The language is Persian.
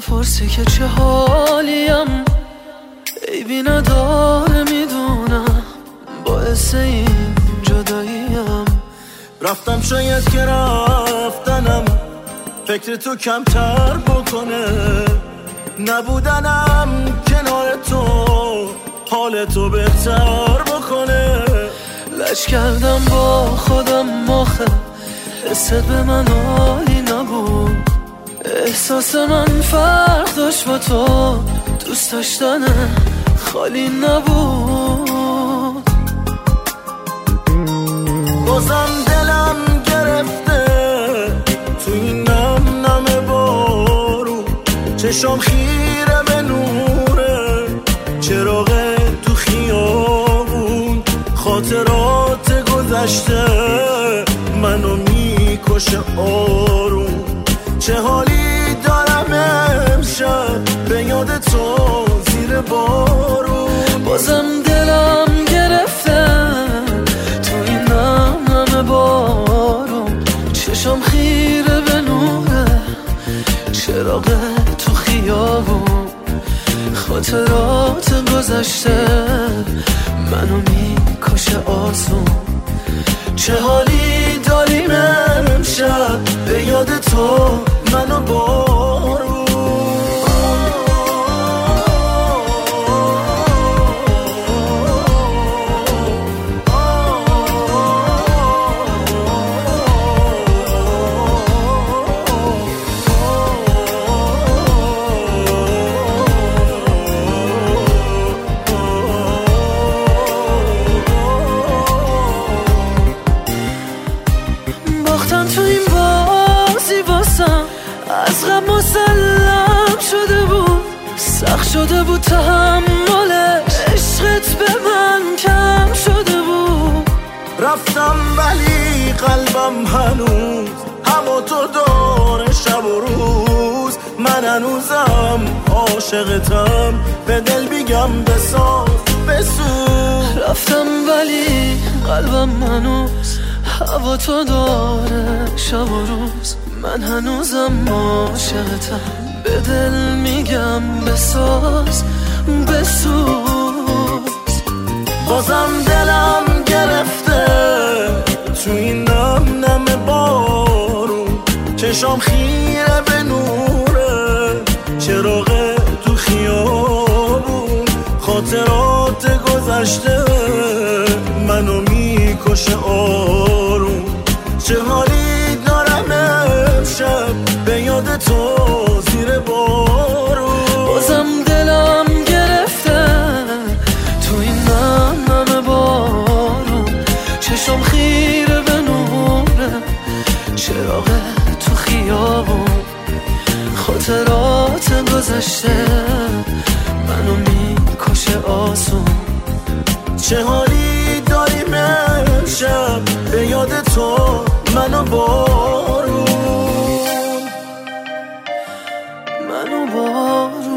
میپرسی که چه حالیم، عیبی نداره میدونم، باعث این جداییم. رفتم شاید که رفتنم فکر تو کمتر بکنه، نبودنم کنار تو حال تو بهتر بکنه. لج کردم با خودم آخه حست به من حالی نبود، احساس من فرق داشت با تو، دوست داشتن خالی نبود. بازم دلم گرفته تو این نم نم بارو، چشام خیره به نوره چراغ تو خیابون، خاطرات گذشته منو میکشه آروم. چه حالی دارم امشب به یاد تو زیر بارون. بازم دلم گرفته تو این نم نم بارون، چشام خیره به نوره چراغ تو خیابون، خاطرات گذشته منو میکشه آسون. چه حالی داریم امشب به یاد تو منو بارون. باختم تو این بازی واسم، از غم مسلم شده بود، سخت شده بود تحمل عشقت به من کم شده بود. رفتم ولی قلبم هنوز همو تو داره شب و روز، من هنوزم عاشقتم به دل بیگم بساز بسوز. رفتم ولی قلبم هنوز هوا تو داره شب و روز، من هنوزم عاشقتم به دل میگم بساز بسوز. بازم دلم گرفته تو این نم نم بارون، چشام خیره به نوره چراغ تو خیابون، خاطرات گذشته منو میکشه آروم. چه حالی دارم امشب به یاد تو زیر بارون. بازم دلم گرفته تو این نم نم بارون، چشم خیره به نوره چراغ تو خیابون، خاطرات گذشته منو میکشه آسون. چه حالی داریم امشب به یاد تو منو بارون. منو بارون.